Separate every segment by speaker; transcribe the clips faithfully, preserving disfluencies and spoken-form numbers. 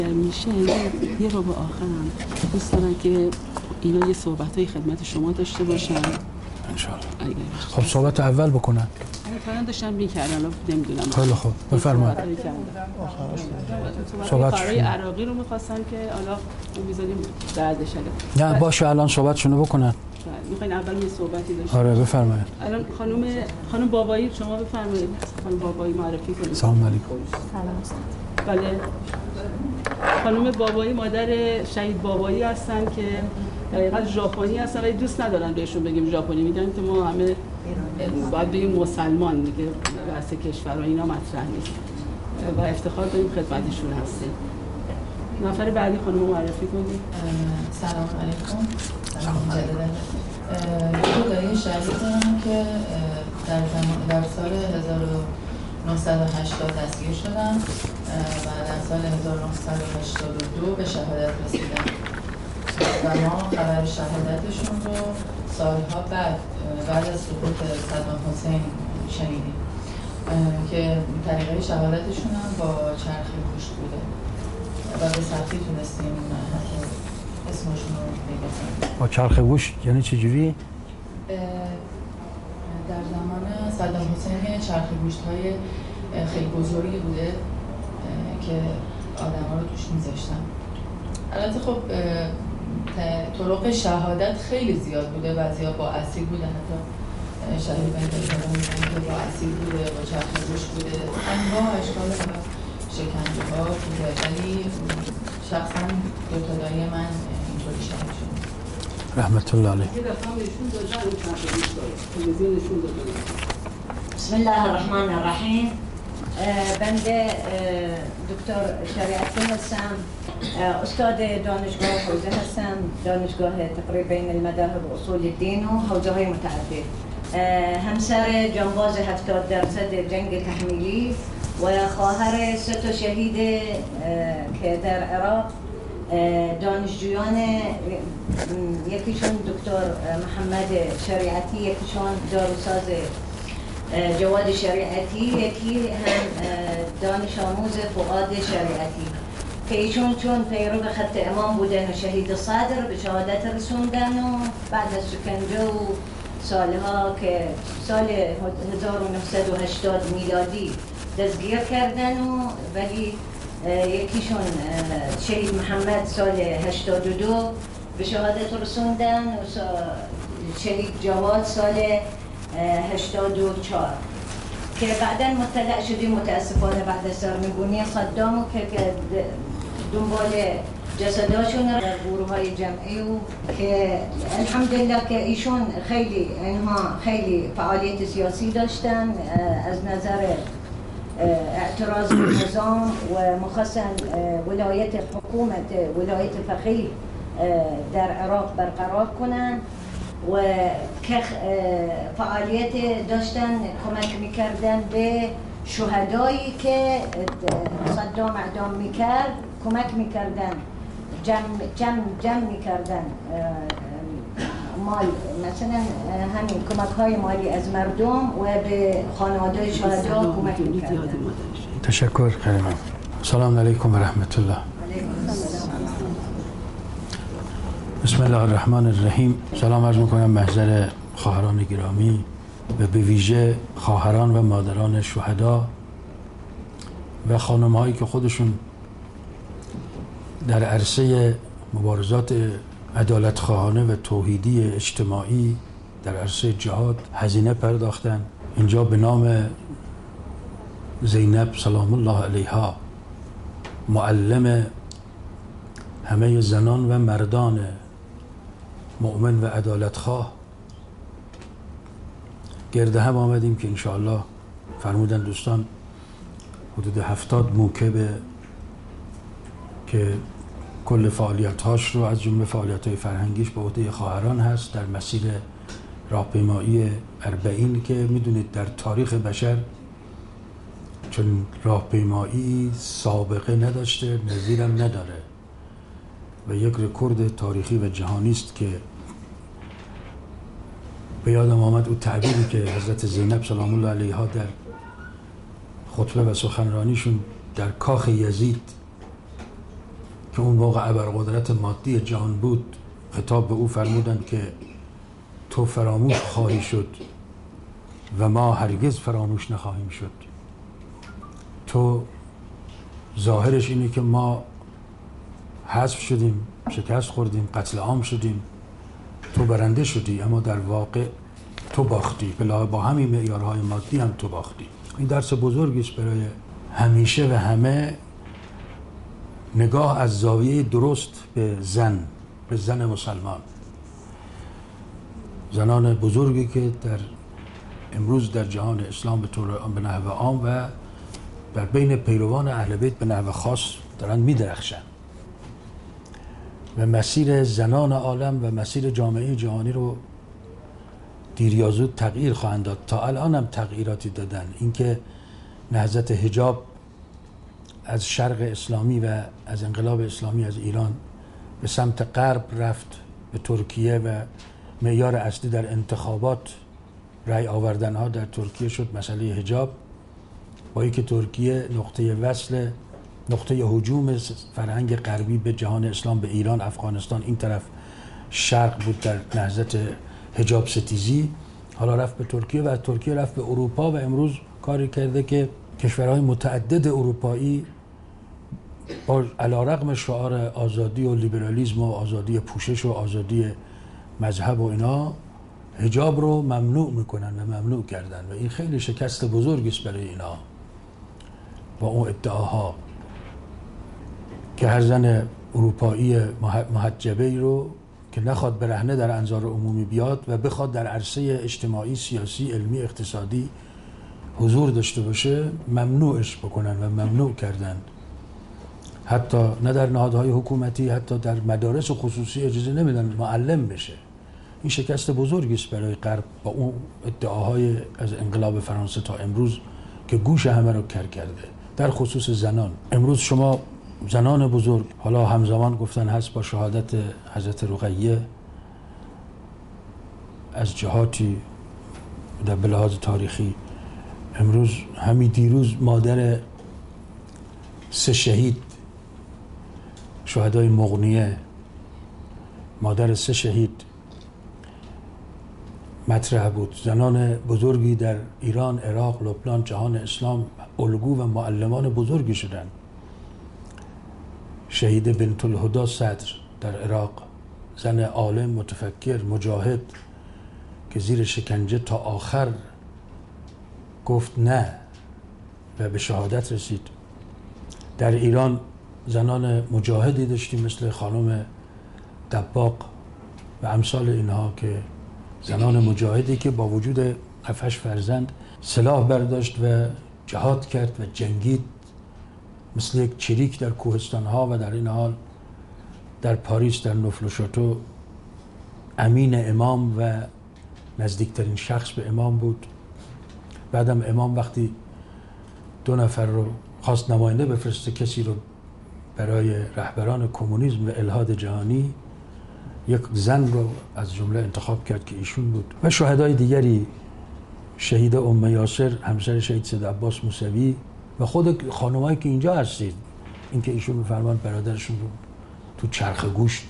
Speaker 1: میشه یه رو به آخرم دوست دارم که اینا یه صحبت‌های خدمت شما داشته باشن
Speaker 2: انشالله. خب صحبت اول بکنن.
Speaker 1: الان داشتم می‌کردم الان نمیدونم.
Speaker 2: خیلی خوب بفرمایید.
Speaker 1: صحبت کارهای عراقی رو می‌خواستم که حالا اون می‌ذاریم بعدش.
Speaker 2: نه باشه الان صحبتشونو بکنن.
Speaker 1: می‌خواین اول یه صحبتی داشته.
Speaker 2: آره بفرمایید.
Speaker 1: الان خانم خانم بابایی شما بفرمایید. خانم بابایی معرفی کنید.
Speaker 2: سلام علیکم.
Speaker 1: سلام. بله. خانم بابایی مادر شهید بابایی هستن که دقیقاً ژاپنی هستن ولی دوست ندارن بهشون بگیم ژاپنی، میگن که ما همه باید بگیم مسلمان دیگه، واسه کشور و اینا مطرح نیست و افتخار داریم خدمتشون هستیم. نفر بعدی خانم معرفی کنید.
Speaker 3: سلام علیکم. سلام جدیداً. یه دایی شهید دارم که در زمان در سال هزار و نهصد و هشتاد دستگیر شدن و در سال هزار و نهصد و هشتاد و دو به شهادت رسیدن و ما خبر شهادتشون رو سالها بعد بعد از سقوط صدام حسین شنیدیم که طریقه شهادتشون هم با چرخی گوشت بوده و به سختی تونستیم اسمشون رو بگذاریم.
Speaker 2: با چرخ گوشت یعنی چه جوری؟
Speaker 3: در زمان صدام حسین چرخ گوشت‌های خیلی بزرگی بوده که آدم‌ها رو توش می‌ذاشتن. البته خب طرق شهادت خیلی زیاد بوده، بعضیا با اسید بوده، حتی شهید بندازده میگن که با اسید بوده، با چرخ گوشت بوده، انواع اشکال و شکنجه‌ها بوده، ولی شخصا دو تا دایی من اینطوری شهید شدن.
Speaker 2: رحمت الله علیه.
Speaker 4: بسم الله الرحمن الرحیم. بنده دکتر شریعتی هستم، استاد دانشگاه حوزه هستم، دانشگاه تقریب بین المذاهب و اصول الدین و حوزه های متعدد. همسر جانباز هفتاد درصد جنگ تحمیلی و خواهر سه تا شهید که در عراق دانشجویان، یکیشون دکتر محمد شریعتی، یکیشون داروساز جواد شریعتی، یکی هم دانش آموز فؤاد شریعتی که ایشون چون پیرو خط امام بودن و شهید صدر به شهادت رسوندن و بعد از شکنجه و سالها که سال هزار و نهصد و هشتاد میلادی دستگیر کردن و ولی یکیشون شهید محمد سال هشتاد و دو به شهادت رسوندن و شهید جواد سال هشتاد و چهار که بعدا مطلع شدیم متاسفانه بعد از سرنگونی صدام که دنبال جسداشون در گروه های جمعی و که الحمدلله که ایشون خیلی اینها خیلی فعالیت سیاسی داشتن از نظر اعتراض نظام و مخصوصا ولایت حکومت ولایت فقیه در عراق برقرار کنن و که فعالیت داشتن کمک میکردن به شهدایی که صدام اعدام میکرد، کمک میکردن جمع جمع جمع میکردن مال، مثلا همین کمک های مالی از مردم و به خانواده شهدا کمک میکردن.
Speaker 2: تشکر خیلی. سلام علیکم و رحمت الله. بسم الله الرحمن الرحیم. سلام عرض میکنم محضر خواهران گرامی و به ویژه خواهران و مادران شهدا و خانم هایی که خودشون در عرصه مبارزات عدالت خواهانه و توحیدی اجتماعی در عرصه جهاد هزینه پرداختن. اینجا به نام زینب سلام الله علیها، معلم همه زنان و مردان مؤمن و عدالت خواه، گرد هم آمدیم که انشاءالله فرمودن دوستان حدود هفتاد موکب که کل فعالیت هاش رو از جمله فعالیت های فرهنگیش به عهده خواهران هست در مسیر راهپیمایی اربعین که میدونید در تاریخ بشر چون راهپیمایی سابقه نداشته، نظیرم نداره و یک رکورد تاریخی و جهانی است که به یادم آمد او تعبیری که حضرت زینب سلام الله علیها در خطبه و سخنرانیشون در کاخ یزید که اون موقع ابرقدرت مادی جهان بود خطاب به او فرمودند که تو فراموش خواهی شد و ما هرگز فراموش نخواهیم شد. تو ظاهرش اینه که ما حذف شدیم، شکست خوردیم، قتل عام شدیم، تو برنده شدی، اما در واقع تو باختی، بلا با همین معیارهای مادی هم تو باختی. این درس بزرگی است برای همیشه و همه نگاه از زاویه درست به زن، به زن مسلمان. زنان بزرگی که در امروز در جهان اسلام به طور به نحو عام و در بین پیروان اهل بیت به نحو خاص دارن می‌درخشن و مسیر زنان عالم و مسیر جامعه جهانی رو دیر یا زود تغییر خواهند داد. تا الان هم تغییراتی دادن. اینکه نهضت حجاب از شرق اسلامی و از انقلاب اسلامی از ایران به سمت غرب رفت به ترکیه و معیار اصلی در انتخابات رأی آوردن ها در ترکیه شد مسئله حجاب، با اینکه ترکیه نقطه وصل، نقطه هجوم فرهنگ غربی به جهان اسلام، به ایران، افغانستان، این طرف شرق بود در نهضت حجاب ستیزی، حالا رفت به ترکیه و از ترکیه رفت به اروپا و امروز کاری کرده که کشورهای متعدد اروپایی با علیرغم شعار آزادی و لیبرالیسم و آزادی پوشش و آزادی مذهب و اینا حجاب رو ممنوع میکنن و ممنوع کردن و این خیلی شکست بزرگی است برای اینا با اون ادعاها که هر زن اروپایی محجبه رو که نخواد برهنه در انظار عمومی بیاد و بخواد در عرصه اجتماعی، سیاسی، علمی، اقتصادی حضور داشته باشه ممنوعش بکنن و ممنوع کردن. حتی نه در نهادهای حکومتی، حتی در مدارس خصوصی اجازه نمیدن معلم بشه. این شکست بزرگی است برای غرب با اون ادعاهای از انقلاب فرانسه تا امروز که گوش همه رو کر کرده. در خصوص زنان امروز شما زنان بزرگ، حالا همزمان گفتن هست با شهادت حضرت رقیه از جهاتی در بلحاظ تاریخی، امروز همین دیروز مادر سه شهید شهدای مغنیه، مادر سه شهید مطرح بود. زنان بزرگی در ایران، عراق، لبنان، جهان اسلام الگو و معلمان بزرگی شدن. شهید بنت الهدی صدر در عراق، زن عالم، متفکر، مجاهد که زیر شکنجه تا آخر گفت نه و به شهادت رسید. در ایران زنان مجاهدی داشتیم مثل خانم دباغ و امثال اینها که زنان مجاهدی که با وجود هفت فرزند سلاح برداشت و جهاد کرد و جنگید مثل یک چریک در کوهستان ها و در این حال در پاریس در نوفل و شاتو امین امام و نزدیکترین شخص به امام بود. بعدم امام وقتی دو نفر رو خواست نماینده بفرسته کسی رو برای رهبران کمونیسم و الحاد جهانی، یک زن رو از جمله انتخاب کرد که ایشون بود. و شهدای دیگری، شهید ام یاسر همسر شهید سید عباس موسوی و خود خانمایی که اینجا هستید، اینکه ایشون می‌فرمان برادرشون رو تو چرخ گوشت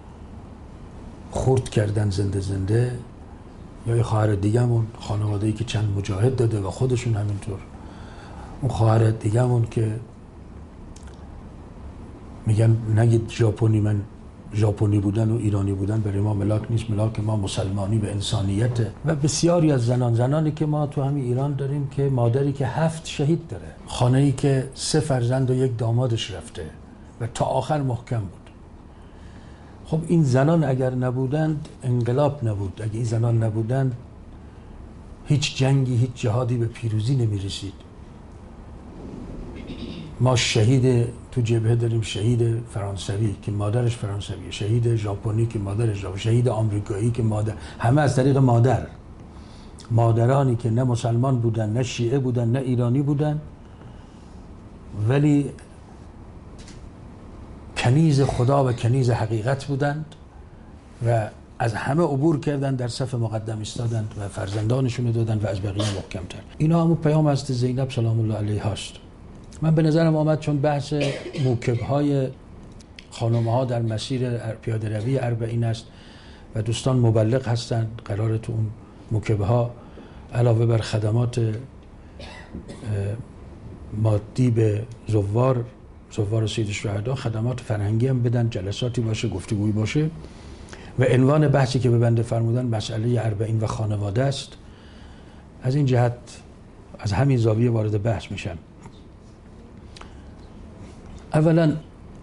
Speaker 2: خورد کردن زنده زنده، یا یه خواهر دیگه‌مون خانواده‌ای که چند مجاهد داده و خودشون همینطور. اون خواهر دیگه‌مون که میگن نگید ژاپنی، من ژاپنی بودن و ایرانی بودن برای ما ملاک نیست، ملاک ما مسلمانی به انسانیته. و بسیاری از زنان زنانی که ما تو همین ایران داریم که مادری که هفت شهید داره، خانه‌ای که سه فرزند و یک دامادش رفته و تا آخر محکم بود. خب این زنان اگر نبودند انقلاب نبود، اگر این زنان نبودند هیچ جنگی، هیچ جهادی به پیروزی نمی‌رسید. ما شهید تو جبهه داریم، شهید فرانسوی که مادرش فرانسویه، شهید ژاپنی که مادرش ژاپنی، شهید آمریکایی که مادر، همه از طریق مادر. مادرانی که نه مسلمان بودن، نه شیعه بودن، نه ایرانی بودن، ولی کنیز خدا و کنیز حقیقت بودند و از همه عبور کردند، در صف مقدم ایستادند و فرزندانشون رو دادند و از بقیه محکم‌تر. اینا همون پیام حضرت زینب سلام الله علیها است. من به نظرم آمد چون بحث موکب‌های خانم‌ها در مسیر پیاده روی اربعین است و دوستان مبلغ هستند. قرار تو اون مکبه ها علاوه بر خدمات مادی به زوار زوار سید الشهدا خدمات فرهنگی هم بدن، جلساتی باشه، گفتگویی باشه. و عنوان بحثی که به بنده فرمودن مسئله اربعین و خانواده است. از این جهت از همین زاویه وارد بحث میشم. اولا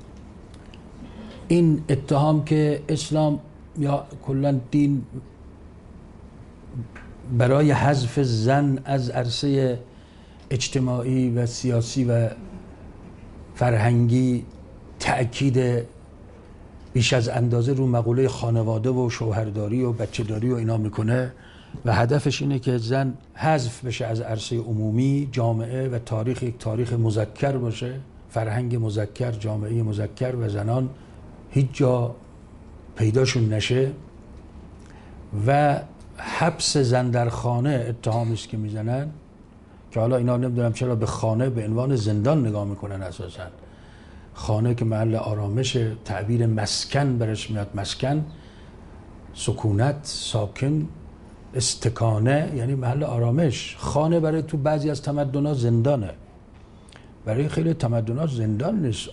Speaker 2: این اتهام که اسلام یا کلا دین برای حذف زن از عرصه اجتماعی و سیاسی و فرهنگی تأکید بیش از اندازه رو مقوله خانواده و شوهرداری و بچه‌داری و اینا میکنه و هدفش اینه که زن حذف بشه از عرصه عمومی جامعه و تاریخ یک تاریخ مذکر باشه، فرهنگ مذکر، جامعه مذکر و زنان هیچ جا پیداشون نشه. و حبس زن در خانه اتهامی است که میزنن که حالا اینا نمیدونم چرا به خانه به عنوان زندان نگاه میکنن. اساسا خانه که محل آرامش، تعبیر مسکن برش میاد، مسکن سکونت، ساکن، استکانه یعنی محل آرامش. خانه برای تو بعضی از تمدن‌ها زندانه، برای خیلی تمدن‌ها زندان نیست،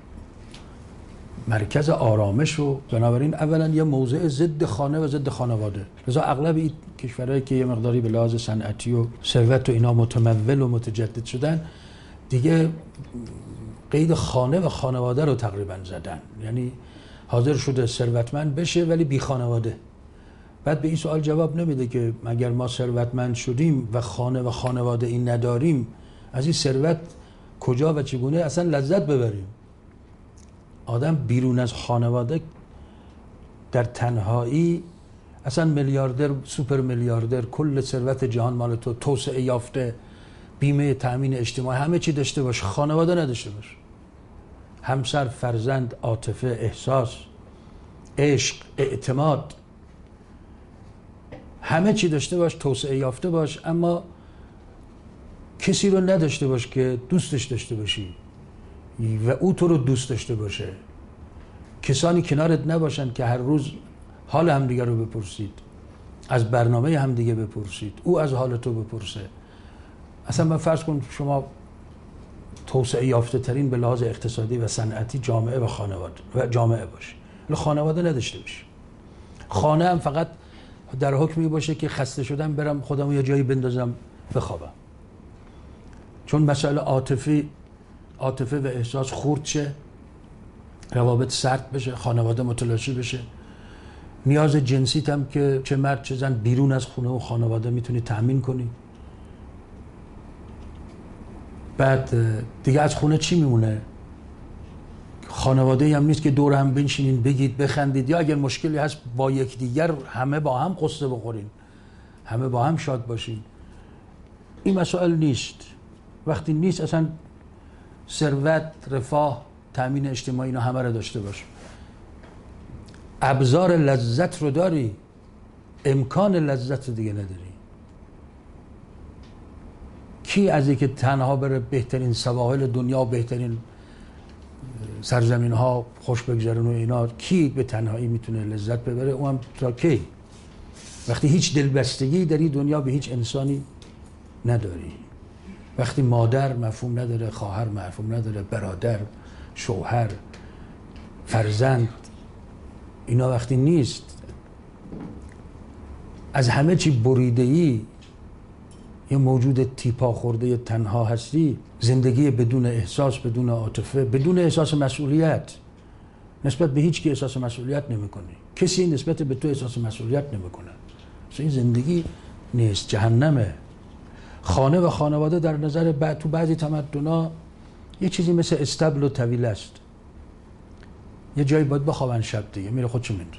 Speaker 2: مرکز آرامش. و بنابراین اولا یه موضع ضد خانه و ضد خانواده. لذا اغلب این کشورهایی که یه مقداری به لحاظ صنعتی و ثروت و اینا متمول و متجدد شدن دیگه قید خانه و خانواده رو تقریبا زدن، یعنی حاضر شده ثروتمند بشه ولی بی خانواده. بعد به این سوال جواب نمیده که مگر ما ثروتمند شدیم و خانه و خانواده این نداریم، از این ثروت کجا و چگونه اصلا لذت ببریم؟ آدم بیرون از خانواده در تنهایی اصلا میلیاردر، سوپر میلیاردر، کل ثروت جهان مال تو، توسعه یافته، بیمه تامین اجتماعی، همه چی داشته باش، خانواده نداشته باش، همسر، فرزند، عاطفه، احساس، عشق، اعتماد، همه چی داشته باش، توسعه یافته باش، اما کسی رو نداشته باش که دوستش داشته باشی و او تو رو دوست داشته باشه. کسانی کنارت نباشن که هر روز حال همدیگه رو بپرسید، از برنامه همدیگه بپرسید، او از حال تو بپرسه. اصلا من فرض کن شما توسعه یافته ترین به لحاظ اقتصادی و صنعتی جامعه و خانواده و جامعه باشی، ولی خانواده نداشته باشی. خانه هم فقط در حکمی باشه که خسته شدم برم خودمو یه جایی بندازم بخوابم، چون مسائل عاطفی عاطفه و احساس خورد شه، روابط سرد بشه، خانواده متلاشی بشه، نیاز جنسیت هم که چه مرد چه زن بیرون از خونه و خانواده میتونی تأمین کنی. بعد دیگه از خونه چی میمونه؟ خانواده هم نیست که دور هم بنشینین بگید بخندید، یا اگر مشکلی هست با یکدیگر همه با هم قصه بخورین، همه با هم شاد باشین. این مسائل نیست. وقتی نیست اصلا ثروت، رفاه، تامین اجتماعی اینا همه رو داشته باش، ابزار لذت رو داری، امکان لذت رو دیگه نداری. کی از اینکه تنها بره بهترین سواحل دنیا، بهترین سرزمین ها خوش بگذرونه و اینا، کی به تنهایی میتونه لذت ببره؟ اونم تا کی؟ وقتی هیچ دلبستگی در این دنیا به هیچ انسانی نداری، وقتی مادر مفهوم نداره، خواهر مفهوم نداره، برادر، شوهر، فرزند، اینا وقتی نیست، از همه چی بریده‌ای، یه موجود تیپا خورده تنها هستی، زندگی بدون احساس، بدون عاطفه، بدون احساس مسئولیت. نسبت به هیچ کی احساس مسئولیت نمی‌کنی، کسی نسبت به تو احساس مسئولیت نمی‌کنه. این زندگی نیست، جهنمه. خانه و خانواده در نظر بعد تو بعضی تمدن‌ها یه چیزی مثل استبل و طویل است. یه جایی باید بخوابن شب دیگه میره خودشو میندازه.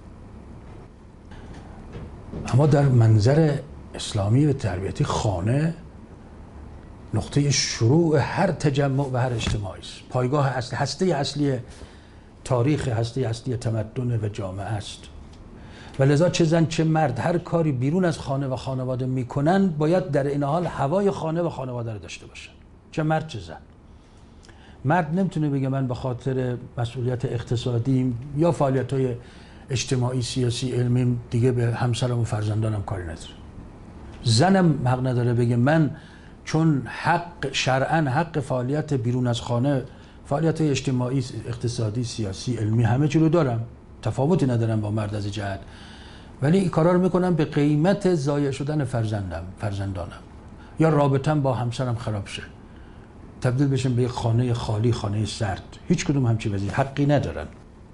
Speaker 2: اما در منظر اسلامی و تربیتی خانه نقطه شروع هر تجمع و هر اجتماعی است، پایگاه اصلی، هسته اصلی تاریخ، هسته اصلی تمدن و جامعه است. و لذا چه زن چه مرد هر کاری بیرون از خانه و خانواده میکنن باید در این حال هوای خانه و خانواده رو داشته باشن، چه مرد چه زن. مرد نمیتونه بگه من به خاطر مسئولیت اقتصادی یا فعالیت‌های اجتماعی، سیاسی، علمی دیگه به همسرم و فرزندانم کاری نداره. زنم حق نداره بگه من چون حق شرعاً حق فعالیت بیرون از خانه، فعالیت اجتماعی، اقتصادی، سیاسی، علمی همه چی رو دارم، تفاوتی ندارم با مرد از جهت، ولی این کارا رو میکنم به قیمت ضایع شدن فرزندم، فرزندانم، یا رابطم با همسرم خراب شه، تبدیل بشم به یک خانه خالی، خانه سرد. هیچ کدوم همچین وضعی حقی ندارن.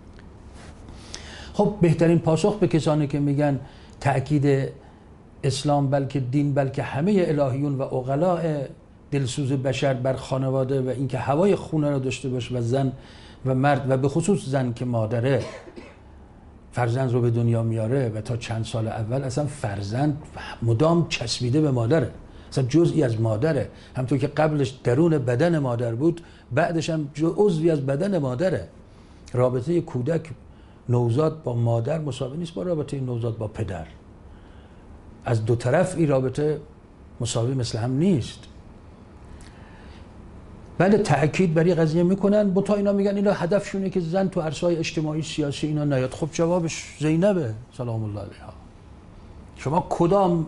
Speaker 2: خب بهترین پاسخ به کسانی که میگن تأکید اسلام بلکه دین بلکه همه الهیون و عقلاء دلسوز بشر بر خانواده و اینکه هوای خونه رو داشته باشه و زن و مرد و به خصوص زن که مادره فرزند رو به دنیا میاره و تا چند سال اول اصلا فرزند مدام چسبیده به مادره، اصلا جزئی از مادره، همونطور که قبلش درون بدن مادر بود بعدش هم عضوی از بدن مادره. رابطه کودک نوزاد با مادر مساوی نیست با رابطه نوزاد با پدر. از دو طرف این رابطه مساوی مثل هم نیست. بله تأکید بر این قضیه میکنن، با تا اینا میگن اینا هدفشونه که زن تو عرصه‌های اجتماعی سیاسی اینا نیاد. خب جوابش زینبه سلام الله علیها. شما کدام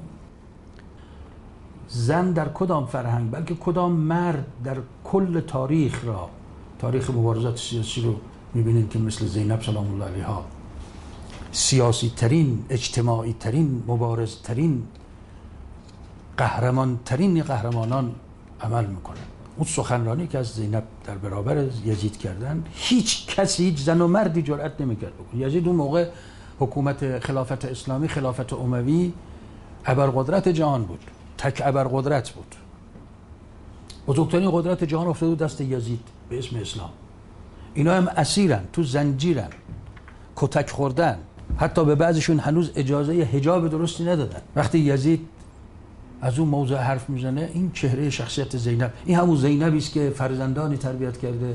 Speaker 2: زن در کدام فرهنگ بلکه کدام مرد در کل تاریخ را، تاریخ مبارزات سیاسی رو میبینید که مثل زینب سلام الله علیها سیاسی ترین، اجتماعی ترین، مبارز ترین، قهرمان ترین قهرمانان عمل میکنه. اون سخنرانی که از زینب در برابر یزید کردن هیچ کسی، هیچ زن و مردی جرئت نمیکرد بکنه. یزید اون موقع حکومت خلافت اسلامی، خلافت اموی ابرقدرت جهان بود، تک ابرقدرت بود. بزرگترین قدرت جهان افتاد دست یزید به اسم اسلام. اینا هم اسیرن، تو زنجیرن، کتک خوردن، حتی به بعضشون هنوز اجازه حجاب درستی ندادن. وقتی یزید از اون موضوع حرف میزنه، این چهره شخصیت زینب، این همون زینبی است که فرزندانی تربیت کرده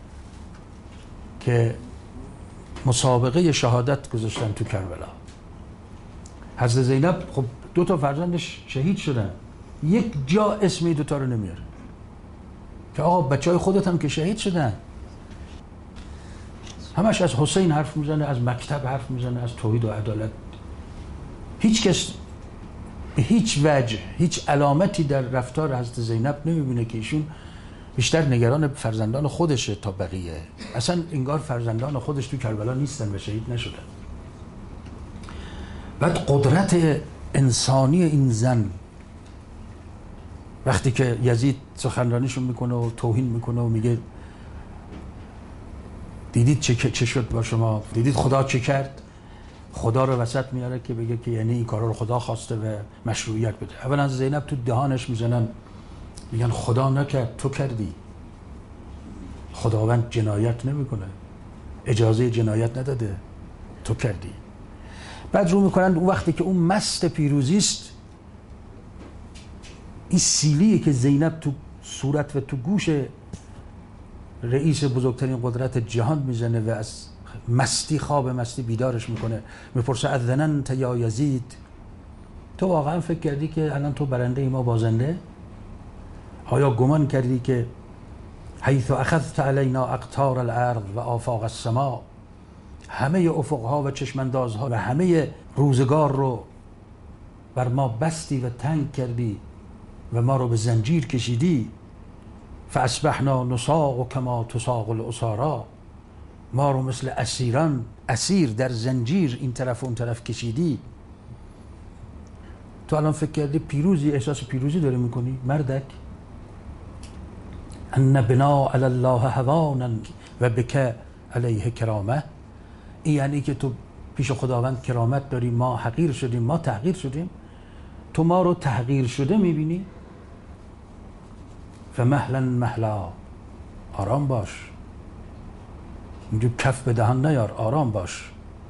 Speaker 2: که مسابقه شهادت گذاشتن تو کربلا. حضرت زینب خب دو تا فرزندش شهید شدن، یک جا اسم دو تا رو نمیاره که آقا بچهای خودت هم که شهید شدن. همش از حسین حرف میزنه، از مکتب حرف میزنه، از توحید و عدالت. هیچ کس به هیچ وجه هیچ علامتی در رفتار حضرت زینب نمیبینه که ایشون بیشتر نگران فرزندان خودشه تا بقیه. اصلا انگار فرزندان خودش تو کربلا نیستن و شهید نشدن. بعد قدرت انسانی این زن، وقتی که یزید سخنرانیشون میکنه و توهین میکنه و میگه دیدید چه چه شد با شما، دیدید خدا چه کرد، خدا رو وسط میاره که بگه که یعنی این کارا رو خدا خواسته و مشروعیت بده. اولا زینب تو دهانش میزنن، میگن خدا نکرد تو کردی. خداوند جنایت نمیکنه، اجازه جنایت نداده، تو کردی. بعد رو میکنن اون وقتی که اون مست پیروزی است، این سیلیه که زینب تو صورت و تو گوش رئیس بزرگترین قدرت جهان میزنه و از مستی، خواب مستی بیدارش میکنه. میپرسه اذننت یا یزید، تو واقعا فکر کردی که الان تو برنده ای ما بازنده؟ آیا گمان کردی که حیث اخذت علینا اقطار الارض و آفاق السماء، همه افقها و چشماندازها و همه روزگار رو بر ما بستی و تنگ کردی و ما رو به زنجیر کشیدی؟ فاصبحنا نساق کما تساق الاسارا، ما رو مثل اسیران، اسیر در زنجیر این طرف و اون طرف کشیدی. تو الان فکر کردی پیروزی، احساس پیروزی داری میکنی؟ مردک ان بنا علی الله هوانا و بک علیه کرامه. این یعنی که تو پیش خداوند کرامت داری، ما حقیر شدیم، ما تحقیر شدیم، تو ما رو تحقیر شده میبینی؟ فمهلا مهلا، آرام باش، اینجور کف به دهان نیار، آرام باش.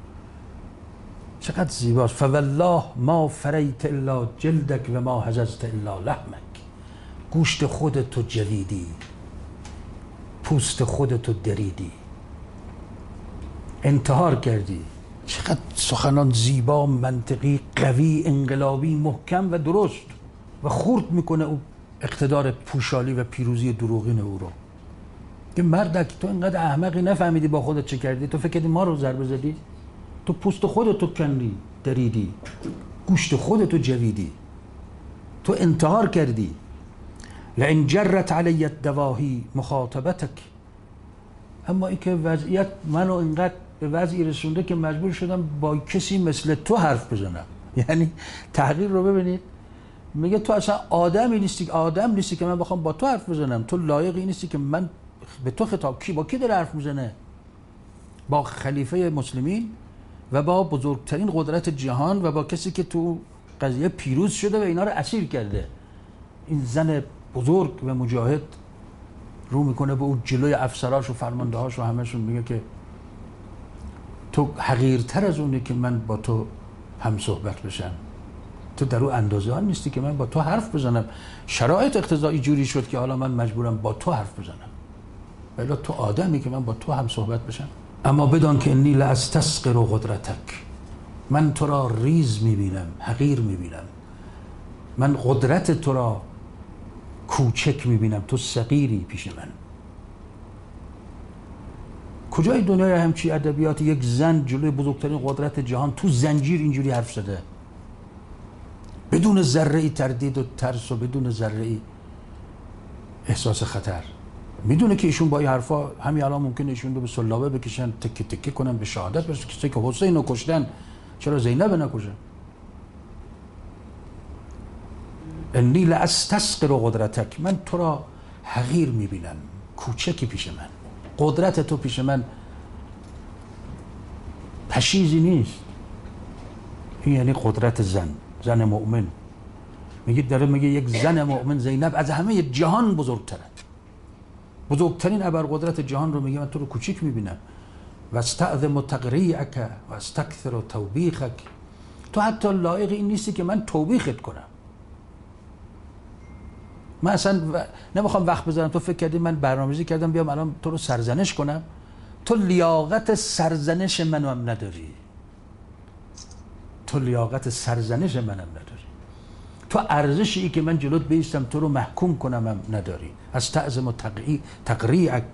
Speaker 2: چقدر زیباست. فوالله ما فریت الا جلدک و ما حجزت الا لحمک. گوشت خودتو جویدی، پوست خودتو دریدی، انتحار کردی. چقدر سخنان زیبا، منطقی، قوی، انقلابی، محکم و درست و خورد میکنه او اقتدار پوشالی و پیروزی دروغین او رو. که مردک تو اینقدر احمقی نفهمیدی با خودت چه کردی؟ تو فکر کردی ما رو ضربه زدی؟ تو پوست خودتو کندی، دریدی، گوشت خودتو جویدی، تو انتحار کردی. لئن جرت علی الدواهی مخاطبتک. اما این که وضعیت منو اینقدر به وضعی رسونده که مجبور شدم با کسی مثل تو حرف بزنم. یعنی تحقیر رو ببینید، میگه تو اصلا آدمی نیستی، آدم نیستی که من بخوام با تو حرف بزنم، تو لایقی نیستی که من به تو خطاب. کی با کی داره حرف میزنه؟ با خلیفه مسلمین و با بزرگترین قدرت جهان و با کسی که تو قضیه پیروز شده و اینا رو اسیر کرده. این زن بزرگ و مجاهد رو میکنه به اون جلوی افسراش و فرماندهاش و همشون میگه که تو حقیرتر از اونی که من با تو هم صحبت بشم، تو در اون اندازه ها نیستی که من با تو حرف بزنم. شرایط اقتضایی جوری شد که حالا من مجبورم با تو حرف بزنم، ولی تو آدمی که من با تو هم صحبت بشم. اما بدان که انی لاستسقر قدرتک، من تو را ریز میبینم، حقیر میبینم، من قدرت تو را کوچک میبینم، تو صغیری پیش من. کجای دنیای همچی ادبیات یک زن جلوی بزرگترین قدرت جهان تو زنجیر اینجوری حرف زده، بدون ذره ای تردید و ترس و بدون ذره ای احساس خطر. میدونه که ایشون با این حرفا همین الان ممکنه ایشون رو به سلابه بکشن، تکه تکه کنن، به شهادت برسه. کسی که حسین رو کشتن چرا زینب نکشن؟ انی لاستسقر قدرتک، من تو را حقیر میبینم، کوچکی پیش من. قدرت تو پیش من پشیزی نیست. این یعنی قدرت زن، زن مؤمن. میگه داره میگه یک زن مؤمن زینب از همه جهان بزرگتره، بزرگترین ابرقدرت جهان رو میگه من تو رو کوچیک میبینم. و استعظم تقریعک و استکثر توبیخک، تو حتی لایق این نیستی که من توبیخت کنم. من اصلا و... نمیخوام وقت بذارم. تو فکر کردی من برنامه‌ریزی کردم بیام الان تو رو سرزنش کنم؟ تو لیاقت سرزنش منو هم نداری، تو لیاقت سرزنش منم نداری، تو ارزشی که من جلوت بیستم تو رو محکوم کنم هم نداری. از تعظم و تقریعک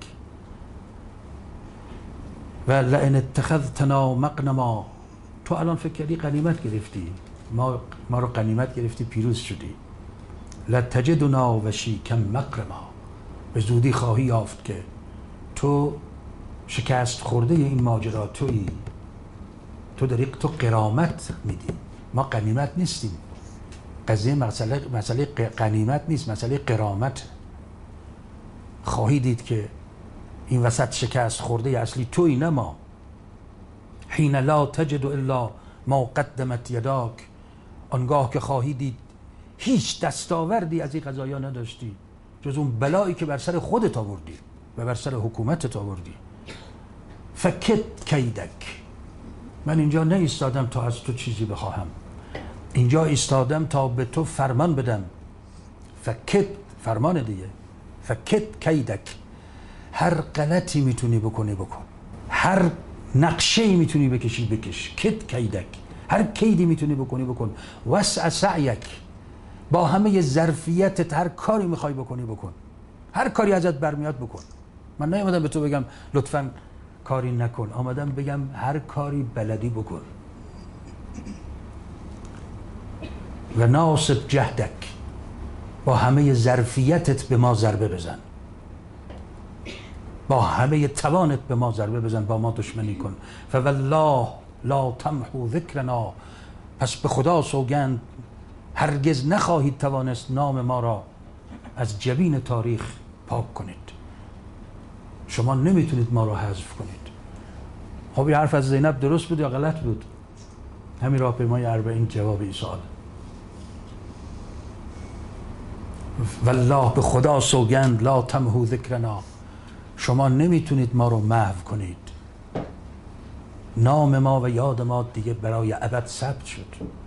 Speaker 2: و لئن اتخذتنا مغنما، تو الان فکر کردی غنیمت گرفتی، ما ما رو غنیمت گرفتی، پیروز شدی. لتجدنا وشیکا مغرما، به زودی خواهی یافت که تو شکست خورده این ماجرا تویی، تو داری تو غرامت میدی، ما غنیمت نیستیم. قضیه مسئله مسئله غنیمت نیست، مسئله غرامت. خواهی دید که این وسط شکست خورده اصلی تویی، نه ما. حین لا تجد الا ما قدمت یداک، آنگاه که خواهی دید هیچ دستاوردی از این قضایا نداشتی جز اون بلایی که بر سر خودت آوردی و بر سر حکومتت آوردی. فکت کیدک، من اینجا نه ایستادم تا از تو چیزی بخواهم، اینجا ایستادم تا به تو فرمان بدم. فکت فرمان دیگه. فکت کیدک، هر غلطی میتونی بکنی بکن، هر نقشه‌ای میتونی بکشی بکش. کت کیدک، هر کیدی میتونی بکنی بکن. وسع سعیک، با همه ظرفیتت هر کاری میخوای بکنی بکن، هر کاری ازت برمیاد بکن. من نیومدم به تو بگم لطفاً کاری نکن، آمدم بگم هر کاری بلدی بکن. و ناصب جهدک، با همه ظرفیتت به ما ضربه بزن، با همه توانت به ما ضربه بزن، با ما دشمنی کن. فوالله لا تمحو ذکرنا، پس به خدا سوگند هرگز نخواهید توانست نام ما را از جبین تاریخ پاک کنید. شما نمیتونید ما را حذف کنید. خب این حرف از زینب درست بود یا غلط بود؟ همین راهپیمای اربعین جواب این سوال. والله، به خدا سوگند، لا تمحو ذکرنا، شما نمیتونید ما رو محو کنید. نام ما و یاد ما دیگه برای ابد ثبت شد.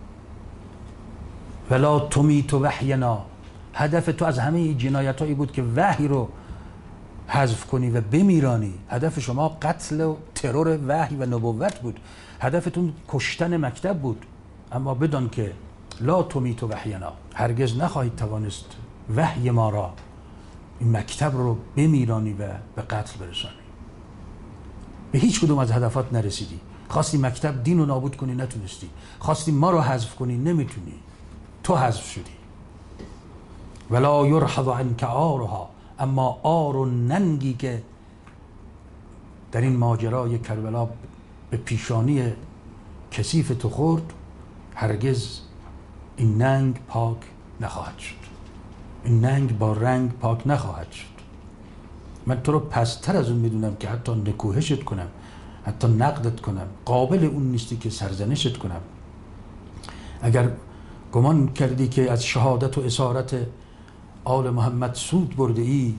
Speaker 2: ولا تمیت وحینا، هدف تو از همه جنایت هایی بود که وحی رو حذف کنی و بمیرانی. هدف شما قتل و ترور وحی و نبوت بود، هدفتون کشتن مکتب بود. اما بدان که لا تمیت وحینا، هرگز نخواهید توانست وحی ما را این مکتب رو بمیرانی و به قتل برسانی. به هیچ کدوم از هدفات نرسیدی. خواستی مکتب دین رو نابود کنی، نتونستی. خواستی ما رو حذف کنی، نمیتونی. تو حذف شدی. ولا یرحض عنک عارها، اما عار و ننگی که در این ماجرای کربلا به پیشانی کثیف تو خورد، هرگز این ننگ پاک نخواهد شد. این ننگ با رنگ پاک نخواهد شد. من تو رو پستر از اون میدونم که حتی نکوهشت کنم، حتی نقدت کنم، قابل اون نیستی که سرزنشت کنم. اگر گمان کردی که از شهادت و اسارت آل محمد سود برده ای،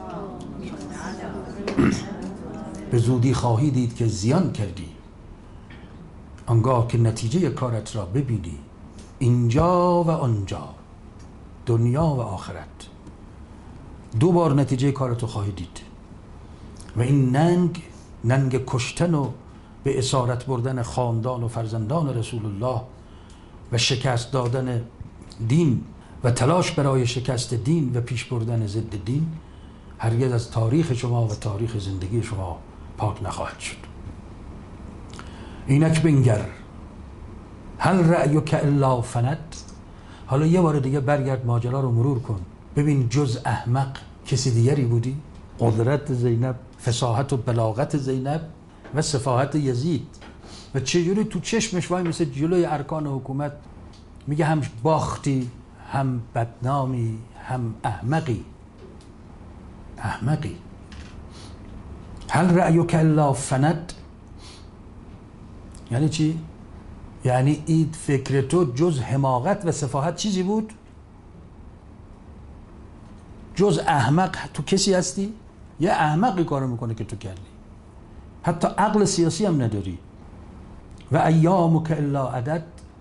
Speaker 2: به زودی خواهی دید که زیان کردی. آنگاه که نتیجه کارت را ببینی، اینجا و آنجا، دنیا و آخرت، دو بار نتیجه کارتو خواهی دید. و این ننگ، ننگ کشتن و به اسارت بردن خاندان و فرزندان رسول الله و شکست دادن دین و تلاش برای شکست دین و پیش بردن ضد دین، هرگز از تاریخ شما و تاریخ زندگی شما پاک نخواهد شد. اینک بنگر هل رأیک الا فند. حالا یه بار دیگه برگرد ماجرا رو مرور کن، ببین جز احمق کسی دیگری بودی؟ قدرت زینب، فصاحت و بلاغت زینب و سفاهت یزید، و چجوری تو چشمش وای مثل جلوی ارکان حکومت میگه هم باختی، هم بدنامی، هم احمقی. احمقی. هل رأیک الا فند یعنی چی؟ یعنی این فکر تو جز حماقت و سفاهت چیزی بود؟ جز احمق تو کسی هستی؟ یه احمقی کارو میکنه که تو کردی. حتی عقل سیاسی هم نداری. و ایامک الا عدد.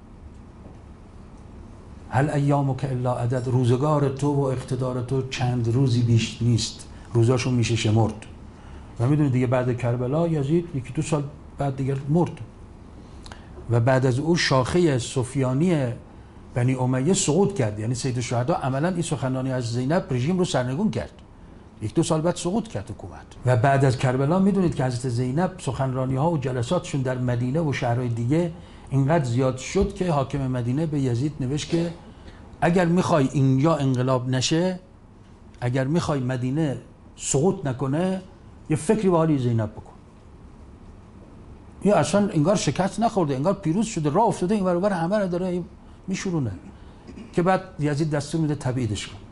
Speaker 2: هل ایامک الا عدد. روزگار تو و اقتدار تو چند روزی بیش نیست، روزاشون میشه شمرد. و میدونی دیگه بعد کربلا یزید یکی دو سال بعد دیگه مرد و بعد از او شاخه سفیانی بنی امیه سقوط کرد. یعنی سید الشهدا عملا این سخنرانی از زینب رژیم رو سرنگون کرد. یک دو سال بعد سقوط کرد حکومت. و بعد از کربلا میدونید که حضرت زینب سخنرانی ها و جلساتشون در مدینه و شهرهای دیگه اینقدر زیاد شد که حاکم مدینه به یزید نوشت که اگر میخوای اینجا انقلاب نشه، اگر میخوای مدینه سقوط نکنه، یه فکری به حال زینب بکن. یا اصلا انگار شکست نخورده، انگار پیروز شده، راه افتاده، این ور اون همه رو داره میشورونه، که بعد یزید دستور میده تبعیدش کن.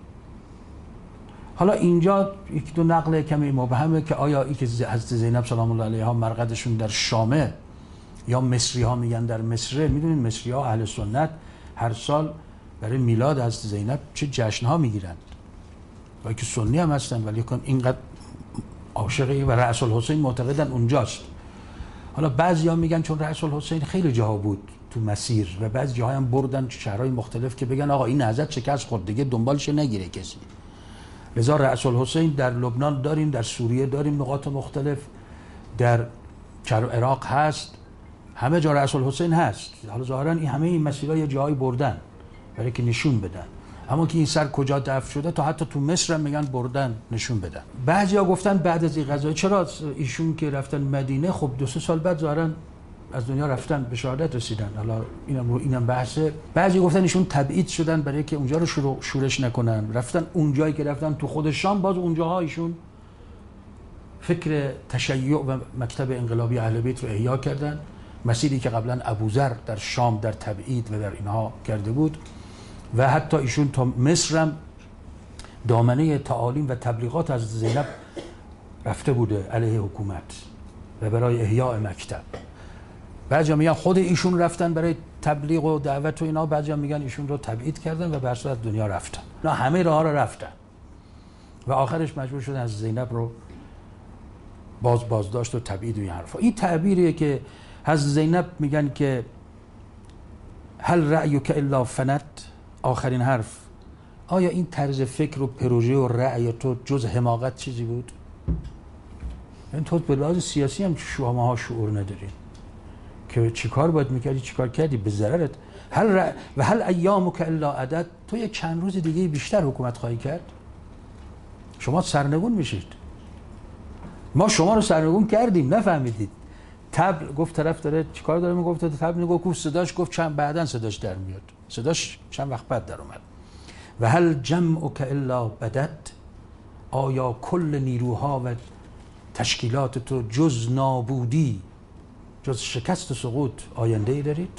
Speaker 2: حالا اینجا یک دو نقل کمی مبهمه که آیا این که حضرت زینب سلام الله علیها مرقدشون در شامه یا مصری ها میگن در مصر. میدونید مصری ها اهل سنت هر سال برای میلاد حضرت زینب چه جشن ها میگیرند و که سنی هم هستن، ولی کن اینقدر عاشقی و رأس الحسین معتقدن اونجاست. حالا بعضیا میگن چون رأس الحسین خیلی جاها بود تو مسیر و بعضی جاها هم بردن شهرهای مختلف که بگن آقا این حضرت شکست خورد دیگه دنبالش نگیره کسی. لذا رأس الحسین در لبنان داریم، در سوریه داریم، نقاط مختلف، در عراق هست، همه جا رأس الحسین هست. حالا ظاهرا این همه این مسیرها یه جایی بردن برای که نشون بدن، اما که این سر کجا دفن شده تا حتی تو مصر هم میگن بردن نشون بدن. بعضیا گفتن بعد از این قضیه چرا ایشون که رفتن مدینه، خب دو سه سال بعد ظاهرا از دنیا رفتن، به شهادت رسیدن. حالا اینم اینم بحثه. بعضی گفتن ایشون تبعید شدن برای که اونجا رو شروع شورش نکنن، رفتن اونجایی که رفتن تو خود شام، باز اونجاها ایشون فکر تشیع و مکتب انقلابی اهل بیت رو احیا کردن، مسیری که قبلا ابوذر در شام در تبعید و در اینها کرده بود. و حتی ایشون تا مصر هم دامنه تعالیم و تبلیغات از زینب رفته بوده علیه حکومت و برای احیاء مکتب. بعضی میگن خود ایشون رفتن برای تبلیغ و دعوت و اینا، بعضی میگن ایشون رو تبعید کردن و به هر صورت دنیا رفتن. نه، همه راه ها رو رفتن و آخرش مجبور شدن از زینب رو باز بازداشت و تبعید و این حرفا. این تعبیریه که از زینب میگن که هل رأیک الا فند، آخرین حرف. آیا این طرز فکر و پروژه و رأی تو جز حماقت چیزی بود؟ این تو به لحاظ سیاسی هم شماها شعور نداری که چیکار باید میکردی، چیکار کردی به ضررت. هل ر... و هل ایامک الا عدد. تو یک چند روز دیگه بیشتر حکومت خواهی کرد. شما سرنگون میشید. ما شما رو سرنگون کردیم نفهمیدید. طبل گفت طرف داره چیکار داره میگفت، طبل گفت صداش گفت چند بعدن صداش در میاد، صداش چند وقت بعد در اومد. و هل جمعک الا بدت، آیا کل نیروها و تشکیلات تو جز نابودی، جز شکست و سقوط آینده ای دارید؟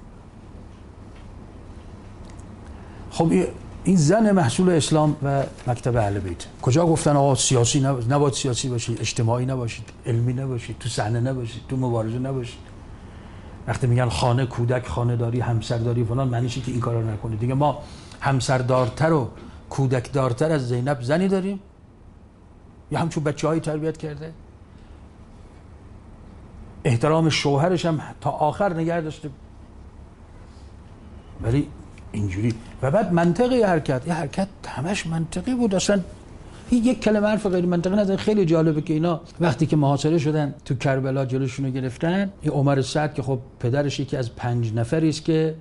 Speaker 2: خب این زن محصول اسلام و مکتب اهل بیت. کجا گفتن آقا سیاسی نباید سیاسی باشید، اجتماعی نباشید، علمی نباشید، تو صحنه نباشید، تو مبارزه نباشید. وقتی میگن خانه، کودک، خانه داری، همسرداری فلان، معنیشه که این کارا رو نکنید. دیگه ما همسردارتر و کودکدارتر از زینب زنی داریم یا همچون بچه‌هایی تربیت کرده؟ احترام شوهرش هم تا آخر نگه داشته. ولی اینجوری و بعد منطقی حرکت، یه حرکت همش منطقی بود، اصلا یک کلمه حرف غیر منطقی نداره. خیلی جالبه که اینا وقتی که محاصره شدن تو کربلا جلوشونو گرفتن، این عمر سعد که خب پدرش یکی از پنج نفری است که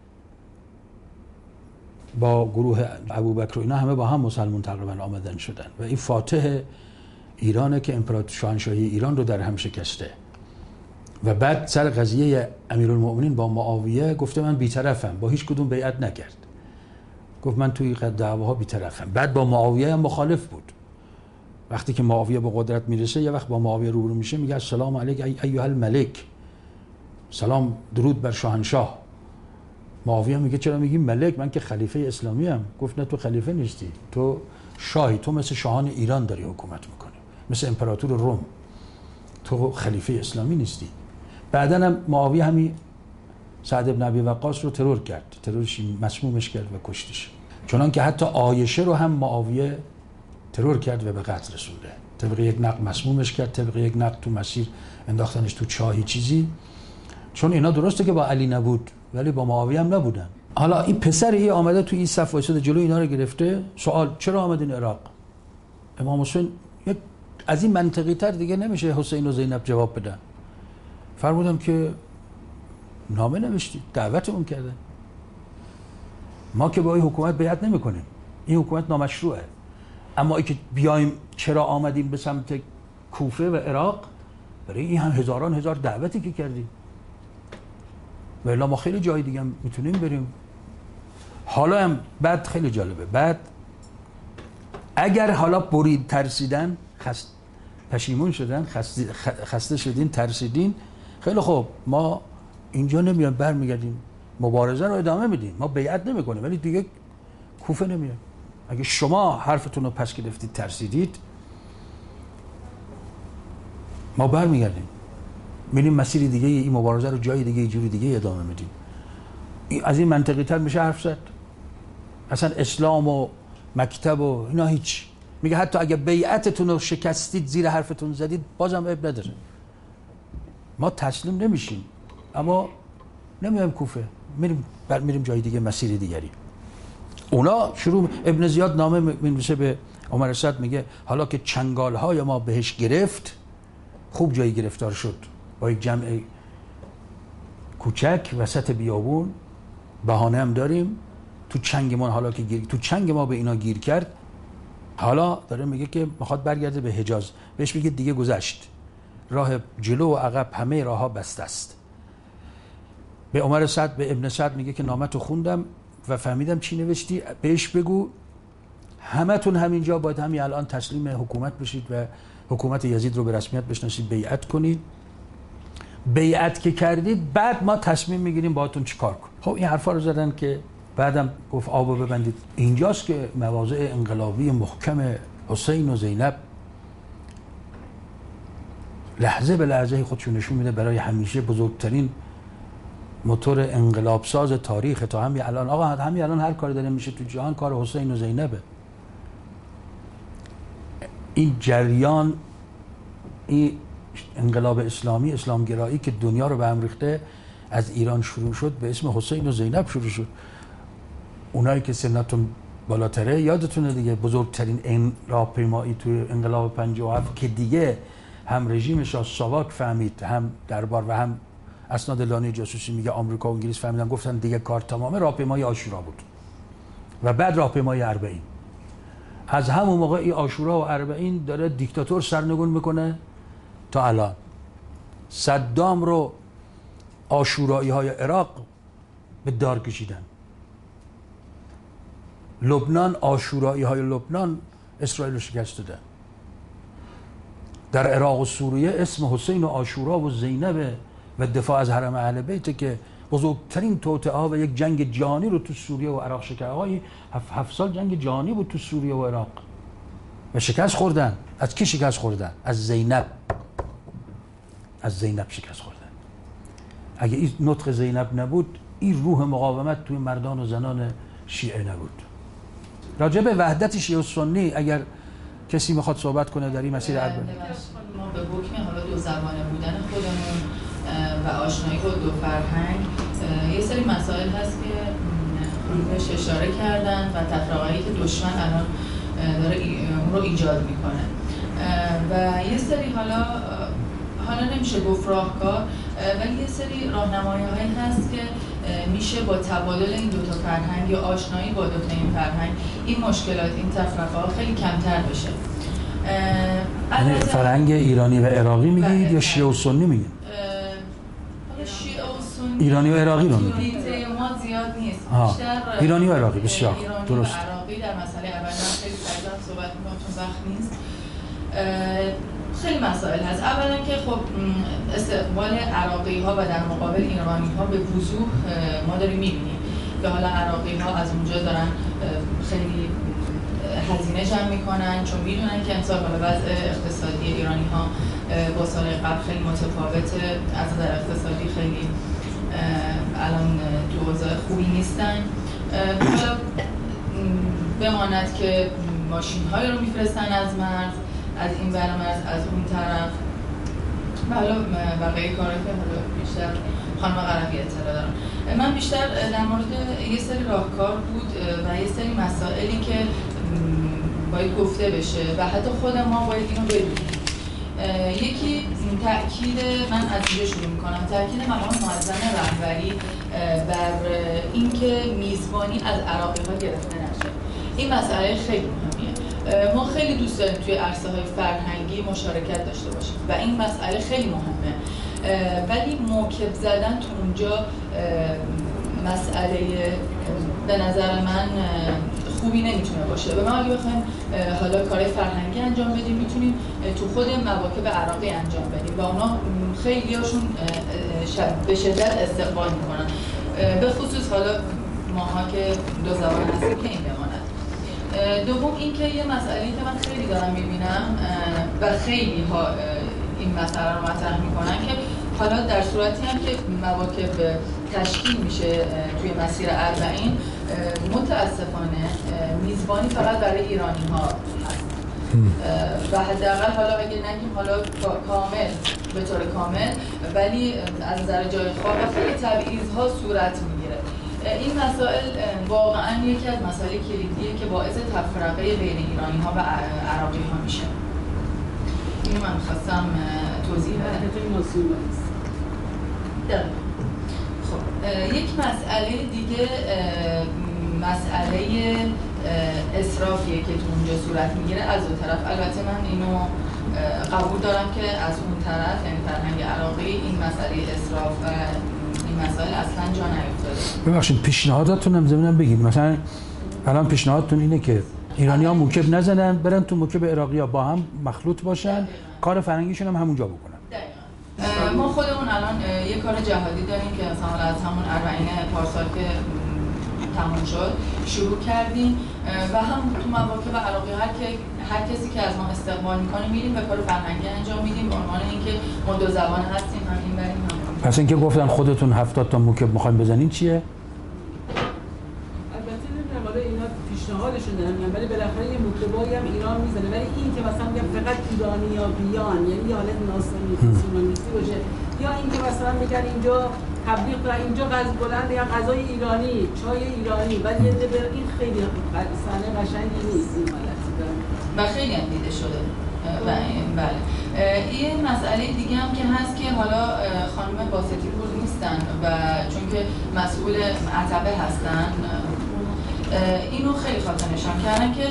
Speaker 2: با گروه ابوبکر و اینا همه با هم مسلمان تقریبا آمدن شدن و این فاتح ایرانه که امپراتور شاهنشاهی ایران رو در هم شکسته. و بعد سر قضیه امیرالمؤمنین با معاویه گفته من بی‌طرفم، با هیچ کدوم بیعت نکرد، گفت من توی دعواها بی‌طرفم. بعد با معاویه هم مخالف بود. وقتی که معاویه به قدرت میرسه یه وقت با معاویه روبرو میشه میگه السلام علیک ایها الملک، سلام درود بر شاهنشاه. معاویه میگه چرا میگی ملک؟ من که خلیفه اسلامی ام. گفت نه تو خلیفه نیستی، تو شاهی، تو مثل شاهان ایران داری حکومت میکنی، مثل امپراتور روم، تو خلیفه اسلامی نیستی. بعدن هم معاویه همین سعد بن ابی وقاص رو ترور کرد، ترورش مسمومش کرد و کشتش. چنان که حتی عایشه رو هم معاویه ترور کرد و به قتل رسونده. طبق یک نقل مسمومش کرد، طبق یک نقل تو مسیر انداختنش تو چاهی چیزی. چون اینا درسته که با علی نبود ولی با معاویه هم نبودن. حالا این پسر ای آمده تو این صف وایساده جلو اینا رو گرفته. سوال چرا آمدین عراق؟ امام حسین یک از این منطقی تر دیگه نمیشه حسین و زینب جواب بدن. فرمودم که نامه نوشتید، دعوتمون کردن، ما که با این حکومت بیعت نمی‌کنیم، این حکومت نامشروعه، اما ای که بیایم چرا آمدیم به سمت کوفه و عراق؟ برای این هم هزاران هزار دعوتی که کردیم و الا ما خیلی جای دیگه هم میتونیم بریم. حالا هم بعد خیلی جالبه، بعد اگر حالا برید ترسیدن، خست پشیمون شدن، خسته, خسته شدین، ترسیدین، خیلی خوب ما اینجا نمیان، برمیگردیم مبارزه رو ادامه میدیم، ما بیعت نمیکنیم ولی دیگه کوفه نمیان. اگه شما حرفتون رو پس گرفتید، ترسیدید، ما برمیگردیم میریم مسیر دیگه، این مبارزه رو جای دیگه جوری دیگه ادامه میدیم. از این منطقی تر میشه حرف زد؟ اصلا اسلام و مکتب و اینا هیچ. میگه حتی اگه بیعتتون رو شکستید، زیر حرفتون زدید، بازم عیب نداره، ما تسلیم نمیشیم، اما نمیایم کوفه، میریم بر میریم جای دیگه، مسیر دیگری. اونا شروع، ابن زیاد نامه می‌نویسه به عمر سعد، میگه حالا که چنگال‌های ما بهش گرفت، خوب جایی گرفتار شد، با یک جمع کوچک وسط بیابون، بهانه هم داریم، تو چنگ ما حالا که گیر... تو چنگ ما به اینا گیر کرد، حالا داره میگه که میخواد برگرده به حجاز. بهش میگه دیگه گذشت، راه جلو و عقب همه راهها بسته است. به عمر سعد، به ابن سعد میگه که نامتو خوندم و فهمیدم چی نوشتی، بهش بگو همتون همینجا باید همین الان تسلیم حکومت بشید و حکومت یزید رو به رسمیت بشناسید، بیعت کنید. بیعت که کردید بعد ما تصمیم میگیریم باهاتون چیکار کنیم. خب این حرفا رو زدن که بعدم گفت آبو ببندید. اینجاست که مواضع انقلابی محکم حسین و زینب لحظه به لحظه خودشون نشون میده، برای همیشه بزرگترین موتور انقلاب ساز تاریخ تا همین الان. آقا همین الان هر کاری داره میشه تو جهان کار حسین و زینبه. این جریان، این انقلاب اسلامی، اسلامگرایی که دنیا رو به هم ریخته، از ایران شروع شد، به اسم حسین و زینب شروع شد. اونایی که سنتون بالاتره یادتونه دیگه، بزرگترین این راهپیمایی توی انقلاب پنجاه و هفت که دیگه هم رژیم شاه ساواک فهمید، هم دربار و هم اسناد لانه جاسوسی میگه آمریکا و انگلیس فهمیدن، گفتن دیگه کار تمامه، راهپیمایی عاشورا بود و بعد راهپیمایی اربعین. از همون موقع این عاشورا و اربعین داره دیکتاتور سرنگون میکنه تا الان. صدام رو عاشورایی های عراق به دار کشیدن. لبنان، عاشورایی های لبنان اسرائیل رو شکست دادن. در عراق و سوریه اسم حسین و عاشورا و زینب و دفاع از حرم اهل بیت که بزرگترین توطئه و یک جنگ جهانی رو تو سوریه و عراق شکست. آقای هفت, هفت سال جنگ جهانی بود تو سوریه و عراق و شکست خوردن. از کی شکست خوردن؟ از زینب. از زینب شکست خوردن. اگه این نطق زینب نبود، این روح مقاومت توی مردان و زنان شیعه نبود. راجع به وحدت شیعه و سنی اگر کسی میخواد صحبت کنه در این مسیر اربعین.
Speaker 3: ما به حکم حالا دو زبانه بودن خودمون و آشنایی با دو فرهنگ یه سری مسائل هست که بهش اشاره کردن و تفرقه‌ای که دشمن الان داره اون رو ایجاد میکنه و یه سری حالا حالا نمیشه گفت راهکار، ولی یه سری راهنمایی‌هایی هست که میشه با تبادل این دو تا فرهنگ یا آشنایی با دو تا این فرهنگ این مشکلات، این تفرقه‌ها خیلی کمتر بشه.
Speaker 2: یعنی فرهنگ ایرانی و عراقی میگید یا شیعه و سنی میگید؟
Speaker 3: حالا شیعه و سنی
Speaker 2: ایرانی و عراقی رو میگید؟
Speaker 3: ما زیاد نیست.
Speaker 2: بیشتر ایرانی و عراقی. بسیار درست.
Speaker 3: ایرانی و عراقی در مسئله اولا خیلی سریع صحبت می‌کنم چون وقت نیست. خیلی مسائل هست. اولا که خب استقبال عراقی ها و در مقابل ایرانی ها به وضوح ما داریم میبینیم که حالا عراقی ها از اونجا دارن خیلی هزینه جمع میکنن چون میدونن که امسال حالا وضع اقتصادی ایرانی ها با سال قبل خیلی متفاوته، از نظر اقتصادی خیلی الان تو اوضاع خوبی نیستن. حالا بماند که ماشین هایی رو میفرستن از مرز، از این برم از, از اون طرف و حالا بقیه کارا که حالا بیشتر خانم قربی اطلاع دارم. من بیشتر در مورد یه سری راهکار بود و یه سری مسائلی که باید گفته بشه و حتی خود ما باید اینو بدونیم. یکی تأکید، من از اینجا شروع میکنم، تأکید مقام معظم رهبری بر اینکه میزبانی از عراقی ها گرفته نشه. این مسئله خیلی مهمیه. ما خیلی دوست داریم توی عرصه‌های فرهنگی مشارکت داشته باشیم و این مسئله خیلی مهمه، ولی موکب زدن تو اونجا مسئله به نظر من خوبی نمیتونه باشه. و ما اگه بخوایم حالا کارهای فرهنگی انجام بدیم میتونیم تو خود مواکب عراقی انجام بدیم و اونا خیلی هاشون به شدت استقبال میکنن، به خصوص حالا ماها که دو زبان هستیم که این بماند. دوم اینکه یه مسئله‌ای که من خیلی دارم می‌بینم و خیلی ها این مسئله رو مطرح می‌کنن که حالا در صورتی هم که مواکب تشکیل میشه توی مسیر اربعین، متاسفانه میزبانی فقط برای ایرانی‌ها هست و حداقل حالا اگه نگیم حالا کامل به طور کامل، ولی از نظر جای خواب خیلی تبعیض‌ها صورت می‌گیره. این مسائل واقعا یکی از مسائل کلیدیه که باعث تفرقه بین ایرانی ها و عراقی ها میشه. اینو من خواستم توضیح بدم. خب یک مسئله دیگه مسئله اسرافیه که تو اونجا صورت میگیره از اون طرف. البته من اینو قبول دارم که از اون طرف، یعنی فرهنگ عراقی، این مسئله اسراف و مسائل اصلا جا نیفتاده.
Speaker 2: ببخشید پیشنهاداتون هم زمینم بگید. مثلا الان پیشنهادتون اینه که ایرانی‌ها موکب نزنن، برن تو موکب عراقی‌ها با هم مخلوط باشن، دقیقا. کار فرهنگیشون هم همونجا بکنن.
Speaker 3: دقیقاً. ما خودمون الان یه کار جهادی داریم که مثلا از همون اربعین پارسال که تموم شد شروع کردیم و هم تو مواکب عراقی هر که هر کسی که از ما استقبال می‌کنه میریم به کار فرهنگی انجام میدیم به عنوان اینکه ما دو زبان هستیم، هم این بریم هم.
Speaker 2: پس اینکه گفتن خودتون هفتاد تا موکب میخواین بزنین چیه؟
Speaker 1: البته نمیدونم حالا اینا پیشنهادشون دارن، ولی بالاخره یه موکبایی هم ایران میزنه، ولی این که مثلا میگم فقط ایرانیا بیان، یعنی حالت ناسیونالیستی باشه، یا اینکه مثلا میگن اینجا تبلیغ و اینجا غذا بلند یا غذای ایرانی، چای ایرانی، ولی این خیلی صحنه قشنگی نیست این حالتی
Speaker 3: و خیلی هم دیده شده. بله. یه مسئله دیگه هم که هست که حالا خانم باسطی پور نیستن و چون که مسئول عتبه هستن، اینو خیلی خاطر نشان کردن که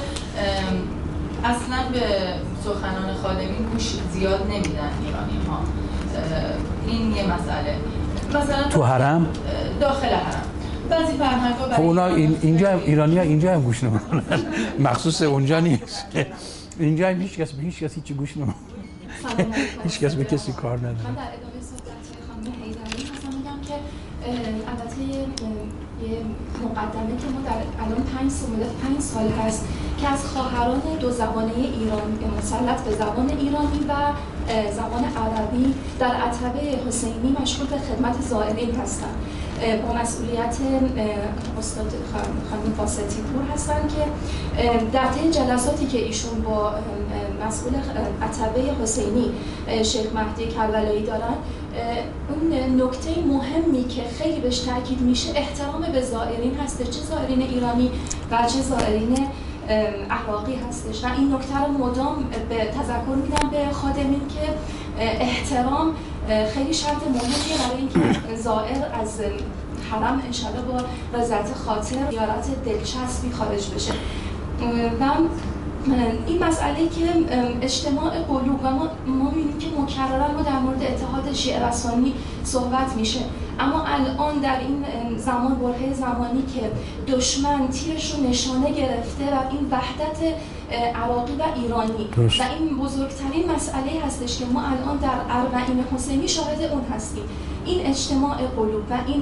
Speaker 3: اصلا به سخنان خادمین گوش زیاد نمیدن ایرانی ها. این یه مسئله. مثلا
Speaker 2: تو حرم؟
Speaker 3: داخل حرم بعضی فرهنگ‌ها برای
Speaker 2: اونا این اینجا هم ایرانی‌ها اینجا هم گوش نمی‌کنن. مخصوص اونجا نیست. اینجا هم هیچ کس به هیچ کس هیچ گوش نمی‌کنه. هیچ کس به کسی کار نداره.
Speaker 5: من در ادامه صحبت خانم حیدری مثلا میگم که البته یه مقدمه که ما در الان پنج سال پنج سال هست که از خواهران دو زبانه ایران مسلط به زبان ایرانی و زبان عربی در عتبه حسینی مشغول به خدمت زائرین هستند. با مسئولیت استاد خانم فاسطی پور هستن که در طی جلساتی که ایشون با مسئول عتبه حسینی شیخ مهدی کربلایی دارن، اون نکته مهمی که خیلی بهش تاکید میشه احترام به زائرین هستش، چه زائرین ایرانی و چه زائرین عراقی هستش و این نکته رو مدام به تذکر میدم به خادمین که احترام خیلی شرط مهمیه برای اینکه زائر از حرم انشالله با رضایت خاطر زیارت دلچسبی خارج بشه. و این مسئله که اجتماع قلوب و ما ما می‌بینیم که مکررا ما در مورد اتحاد شیعه و سنی صحبت میشه، اما الان در این زمان برهه زمانی که دشمن تیرش رو نشانه گرفته و این وحدت عراقی و ایرانی و این بزرگترین مسئله هستش که ما الان در اربعین حسینی شاهد اون هستیم، این اجتماع قلوب و این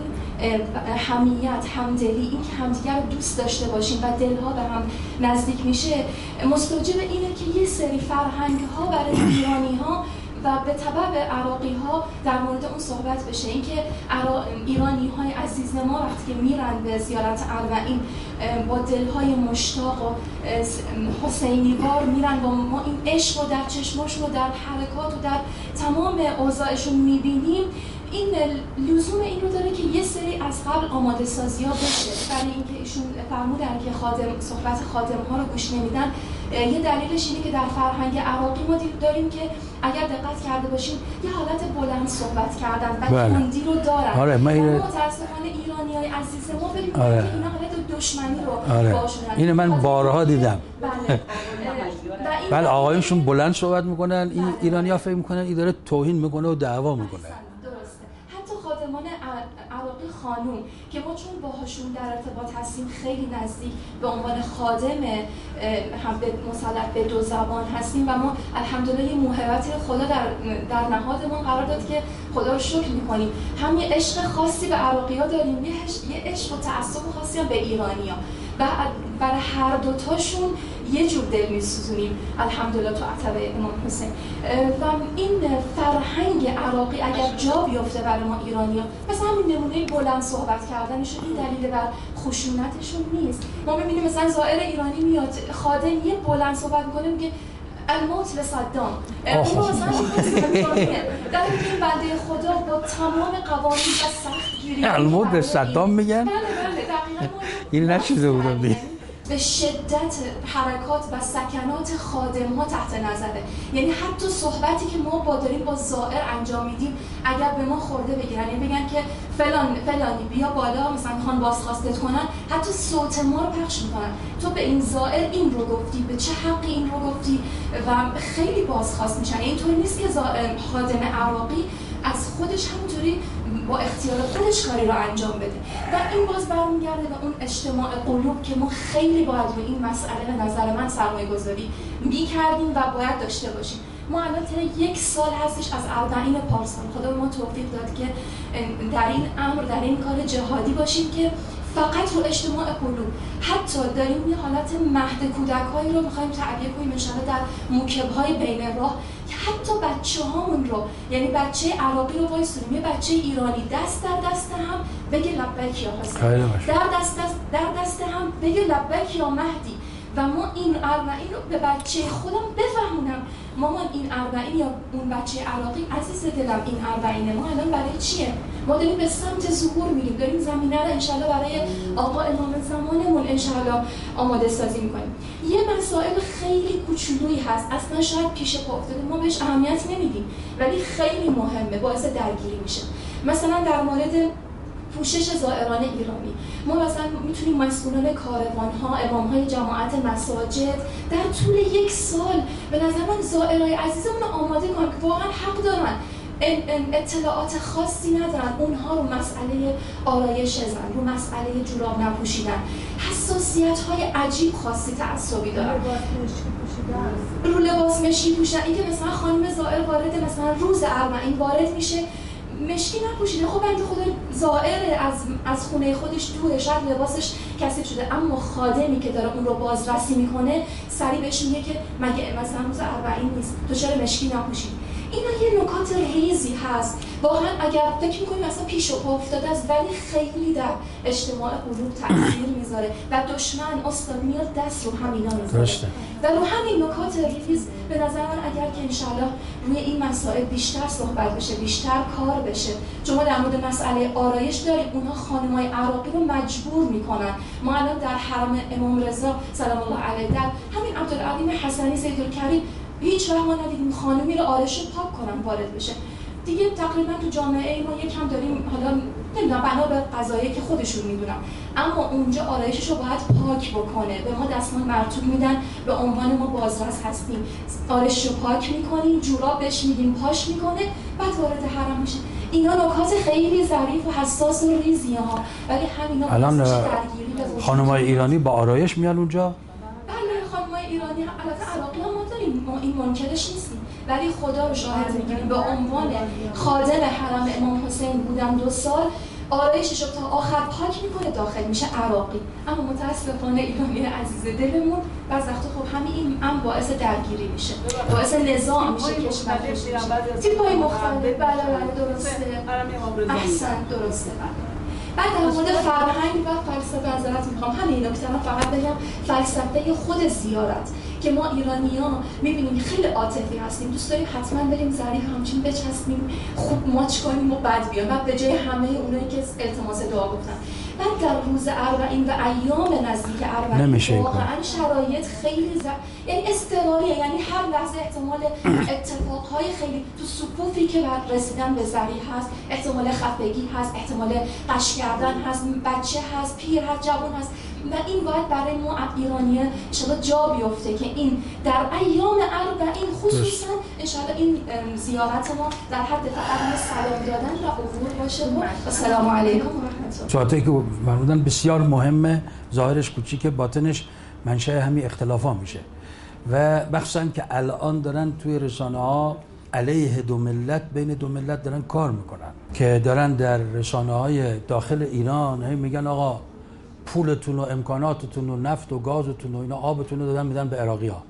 Speaker 5: حمیت، همدلی، این که همدیگر رو دوست داشته باشیم و دلها به هم نزدیک میشه، مستوجب اینه که یه سری فرهنگ‌ها برای ایرانی‌ها و به تبع عراقی ها در مورد اون صحبت بشه. اینکه ایرانی های عزیز ما وقتی که میرن به زیارت اربعین با دلهای مشتاق و حسینی وار میرن، با ما این عشق رو در چشماشون و در حرکات و در تمام اوضاعشون میبینیم، این لزوم این رو داره که یه سری از قبل آماده سازی ها بشه. برای اینکه ایشون فرمودن که خادم صحبت خادم ها رو گوش نمیدن، یه دلیلش اینه که در فرهنگ عراقی ما داریم که اگر دقت کرده باشیم یه حالت بلند صحبت کردن و تندی رو دارن.
Speaker 2: آره من اینو
Speaker 5: متاسفانه ایرانیای عزیز ما بریم آره. که اینا حالت دشمنی رو
Speaker 2: آره.
Speaker 5: باشون.
Speaker 2: اینو من بارها دیدم.
Speaker 5: بله.
Speaker 2: بله آقایونشون بلند صحبت میکنن، این ایرانی‌ها فکر میکنن این داره توهین میکنه و دعوا میکنه.
Speaker 5: خادمان عراقی خانوم که ما چون باهاشون در ارتباط هستیم خیلی نزدیک به عنوان خادم هم به مسلط به دو زبان هستیم و ما الحمدلله یه موهبت خدا در در نهادمون قرار داد که خدا رو شکر می‌کنیم. هم یه عشق خاصی به عراقی‌ها داریم، یه عشق و تعصب خاصی هم به ایرانی‌ها و برای هر دوتاشون یه جور دل می‌سوزونیم الحمدلله تو عتبه امام حسین. و این فرهنگ عراقی اگر جا بیفته برای ما ایرانی‌ها، مثلا همین نمونه بلند صحبت کردنشون این دلیل بر خشونتشون نیست. ما می‌بینیم مثلا زائر ایرانی میاد خادم یه بلند صحبت می‌کنه میگه الموت لصدام، اون مثلا در این بنده خدا با تمام قوانین و سختگیری
Speaker 2: الموت لصدام میگن.
Speaker 5: بله بله دقیقاً
Speaker 2: این نشیده بودم دیگه.
Speaker 5: به شدت حرکات و سکنات خادم ها تحت نظره، یعنی حتی صحبتی که ما با داریم با زائر انجام میدیم اگر به ما خورده بگیرن، یعنی بگن که فلان فلانی بیا بالا مثلا میخوان بازخواستت کنن، حتی صوت ما رو پخش میکنن، تو به این زائر این رو گفتی، به چه حقی این رو گفتی و خیلی بازخواست میشن. یعنی اینطوری نیست که خادم عراقی از خودش همونطوری با اختیار خودش کاری رو انجام بده و این باز برمیگرده به اون اجتماع قلوب که ما خیلی باید روی این مسئله به نظر من سرمایه گذاری میکردیم و باید داشته باشیم. ما الان تا یک سال هستش از اربعین پارسال خدا به ما توفیق داد که در این امر در این کار جهادی باشیم که فقط رو اجتماع قلوب، حتی داریم یه حالت مهد کودک‌هایی رو می‌خوایم تعبیه کنیم انشاءالله در موکب‌های بین راه که حتی بچه‌هامون رو، یعنی بچه عراقی رو وایسونیم یه بچه ایرانی دست در دست هم بگه لبیک یا حسین، در دست در دست هم بگه لبیک یا مهدی و ما این اربعین رو به بچه خودم بفهمونم مامان این اربعین یا اون بچه عراقی عزیز دلم این اربعینه، ما الان برای چیه؟ ما داریم به سمت ظهور میریم، داریم زمینه رو انشالله برای آقا امام زمانمون انشالله آماده سازی میکنیم. یه مسائل خیلی کوچولویی هست اصلا شاید پیش پا افتاده ما بهش اهمیت نمیدیم ولی خیلی مهمه، باعث درگیری میشه. مثلا در مورد پوشش زائران ایرانی. ما مثلا میتونیم مسئولان کاروان‌ها، امام‌های جماعت مساجد در طول یک سال به نظر من زائرای عزیزمون رو آماده کنیم که واقعا حق دارن، اطلاعات خاصی ندارن، اونها رو مسئله آرایش زن، رو مسئله جوراب نپوشیدن، حساسیت‌های عجیب خاصی تعصبی دارن، رو لباس مشکی پوشیدن. اینکه مثلا خانم زائر وارد مثلا روز اربعین وارد میشه مشکی نپوشیده، خب بنده خدا زائر از از خونه خودش دوره، شاید لباسش کثیف شده، اما خادمی که داره اون رو بازرسی میکنه سریع بهش میگه که مگه مثلا روز اربعین نیست، تو چرا مشکی نپوشیدی؟ اینا یه نکات ریزی هست واقعا. اگر فکر می‌کنیم مثلا پیش و پا افتاده است، ولی خیلی در اجتماع قلوب تاثیر میذاره و دشمن استاد میاد دست رو همینا میذاره و رو همین نکات ریز به نظر من اگر که انشالله روی این مسائل بیشتر صحبت بشه، بیشتر کار بشه. شما در مورد مسئله آرایش دارید، اونها خانم‌های عراقی رو مجبور میکنن. ما الان در حرم امام رضا سلام الله علیه در همین عبدالعظیم حسنی سیدالکریم هیچ وقت ما ندیدیم خانمی رو آرایش پاک کنن وارد بشه. دیگه تقریبا تو جامعه ما یکم داریم، حالا نمیدونم بنا به قضایی که خودشون میدونم، اما اونجا آرایشش رو باید پاک بکنه. به ما دستمال مرطوب میدن، به عنوان ما بازرس هستیم، آرایشش رو پاک میکنیم، جوراب بهش میدیم پاش میکنه، بعد وارد حرم میشه. اینا نکات خیلی ظریف و حساس و ریزی ها، ولی همینا
Speaker 2: الان خانم‌های ایرانی با آرایش میان اونجا؟
Speaker 5: بله خانم‌های ایرانی البته عراقی هم ما داریم، ما این منکرش نیستیم، ولی خدا رو شاهد میگیریم به عنوان خادم حرم امام حسین بودن دو سال آرایشش رو تا آخر پاک میکنه، داخل میشه عراقی. اما متاسفانه ایرانی عزیز دلمون بعض وقتا خب همین این هم باعث درگیری میشه، باعث نزاع میشه، کشمکش میشه، تیپ‌های مختلف. بله بله درسته، احسن درسته. بله بعد در مورد فرهنگ و فلسفه نظرت میخوام همین نکته رو فقط بگم. فلسفه خود زیارت که ما ایرانی‌ها می‌بینیم خیلی عاطفی هستیم، دوست داریم حتما بریم ظریف همچین بچسبیم، خوب ماچ کنیم و بعد بیام، بعد به جای همه اونایی که التماس دعا گفتن. بعد در روز اربعین و ایام نزدیک اربعین واقعا شرایط خیلی ز... یعنی اضطراریه، یعنی هر لحظه احتمال اتفاقهای خیلی تو صفوفی که بعد رسیدن به ذریح هست، احتمال خفگی هست، احتمال قش کردن هست، بچه هست، پیر هست، جوان هست و این باید برای ما ایرانیه انشاءالله جا بیفته که این در ایام اربعین خصوصا انشاءالله این زیارت ما در حد فقط سلام دادن و عبور باشه و السلام علیکم و رحمت الله.
Speaker 2: چهاتی که فرمودن بسیار مهمه، ظاهرش کوچیکه، باطنش منشأ همین اختلافا میشه و مخصوصا که الان دارن توی رسانه ها علیه دو ملت، بین دو ملت دارن کار میکنن که دارن در رسانه های داخل ایران هی میگن آقا پولتون و امکاناتتون و نفت و گازتون و اینا آبتون رو دادن میدن به عراقی ها.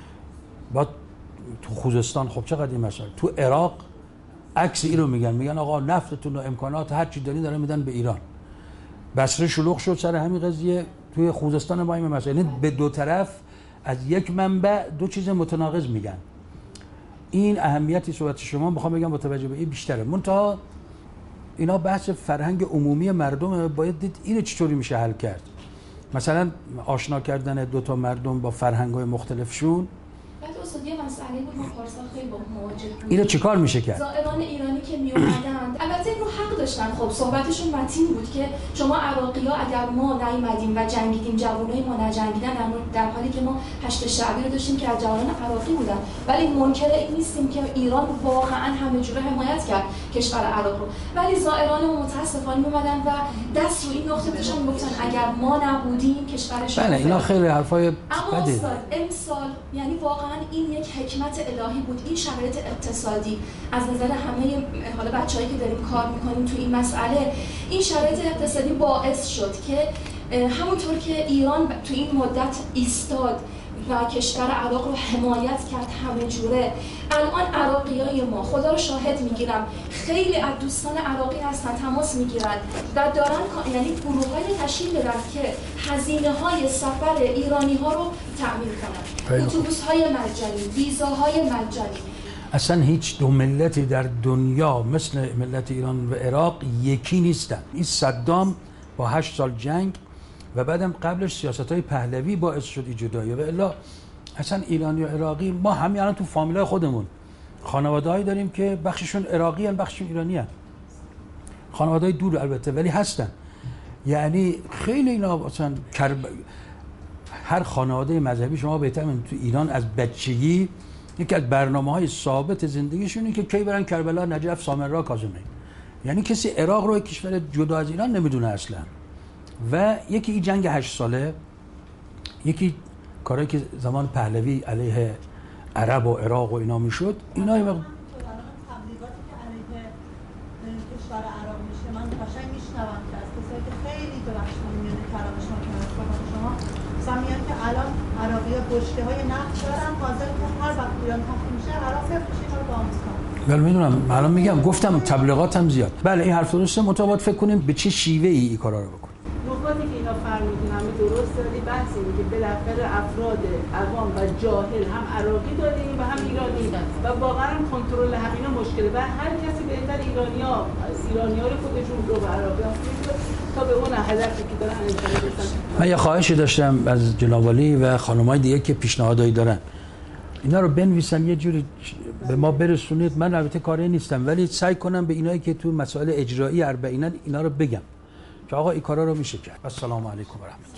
Speaker 2: بعد تو خوزستان خب چقدر این مسئله، تو عراق عکس این رو میگن، میگن آقا نفتتون و امکانات هر چی دارین دارن میدن به ایران. بصره شلوغ شد سر همین قضیه، توی خوزستان ما این مسئله به دو طرف از یک منبع دو چیز متناقض میگن. این اهمیتی صحبت شما میخوام بگم با توجه به این بیشتره. منتها اینا بحث فرهنگ عمومی مردم، باید دید اینو چطوری میشه حل کرد. مثلا آشنا کردن دو تا مردم با فرهنگ‌های مختلفشون.
Speaker 5: بعد استاد یه مسئله بود ما پارسال خیلی با مواجه بودیم.
Speaker 2: اینو چیکار میشه کرد؟
Speaker 5: زائران ایرانی که می اومدن البته اینو حق داشتن، خب صحبتشون متین بود که شما عراقی‌ها اگر ما نیومدیم و جنگیدیم، جوانای ما نجنگیدن، در حالی که ما هشت شعبی رو داشتیم که از جوانان عراقی بودن، ولی منکر این نیستیم که ایران واقعا همه جوره حمایت کرد کشور عراق رو. ولی زائران ما متاسفانه اومدن و دست رو این نقطه داشتن گفتن اگر ما نبودیم کشورشون.
Speaker 2: بله اینا خیلی حرفای
Speaker 5: بده. اما
Speaker 2: بده.
Speaker 5: استاد امسال یعنی واقعا این یک حکمت الهی بود. این شرایط اقتصادی از نظر همه حالا بچه‌هایی که داریم کار می‌کنیم تو این مسئله، این شرایط اقتصادی باعث شد که همونطور که ایران تو این مدت ایستاد و کشور عراق رو حمایت کرد همه جوره، الان عراقیای ما خدا رو شاهد میگیرم خیلی از دوستان عراقی هستن تماس میگیرن و دارن یعنی گروه‌های تشکیل دادن که هزینه‌های سفر ایرانی‌ها رو تأمین کنن، اتوبوس‌های مجانی، ویزاهای مجانی.
Speaker 2: اصلا هیچ دو ملتی در دنیا مثل ملت ایران و عراق یکی نیستن. این صدام با هشت سال جنگ و بعدم قبلش سیاست‌های پهلوی باعث شد این جدایی و الا اصلا ایرانی و عراقی ما همین الان تو فامیلای خودمون خانواده‌ای داریم که بخششون عراقی ان بخششون ایرانی ان. خانواده‌های دور البته ولی هستن. یعنی خیلی اینا مثلا کرب... هر خانواده مذهبی شما بهتر من تو ایران از بچگی یکی از برنامه‌های ثابت زندگیشون اینه که کی برن کربلا، نجف، سامرا، کاظمی. یعنی کسی عراق رو کشور جدا از ایران نمیدونه اصلا. و یکی این جنگ هشت ساله، یکی کاری که زمان پهلوی علیه عرب و عراق و اینا میشد، اینا یه مقدار
Speaker 6: تبلیغاتی که علیه کشور عراق میشه من قشنگ میشنوم که از کسایی که خیلی ببخشید میاد کلام شما که شما مثلا میگن که الان عراقی‌ها بشکه‌های نفت دارن، حاضر که هر وقت ایران تخریب میشه عراق بفروشه اینا رو به آمریکا.
Speaker 2: بله میدونم، الان میگم گفتم تبلیغاتم زیاد. بله این حرف درسته، متفاوت فکر کنیم به چه شیوه‌ای این کارا رو بکنیم.
Speaker 1: نکاتی که اینا فرمودن همه درسته، ولی بحث اینه که بالاخره افراد عوام و جاهل هم عراقی داریم و هم ایرانی و واقعا هم کنترل همینا مشکله و هر کسی بهتر ایرانی‌ها ایرانی‌ها رو خودشون رو به عراقی‌ها تا به اون هدفی که دارن انجام بدن.
Speaker 2: من یه خواهشی داشتم از جناب عالی و خانم‌های دیگه که پیشنهادایی دارن اینا رو بنویسن یه جوری به ما برسونید. من البته کاری نیستم ولی سعی کنم به اینایی که تو مسائل اجرایی اربعینن اینا رو بگم که آقا این کارا رو میشه کرد. السلام علیکم و رحمت الله.